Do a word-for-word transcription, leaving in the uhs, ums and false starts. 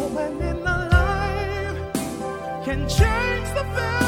moment in our life can change the face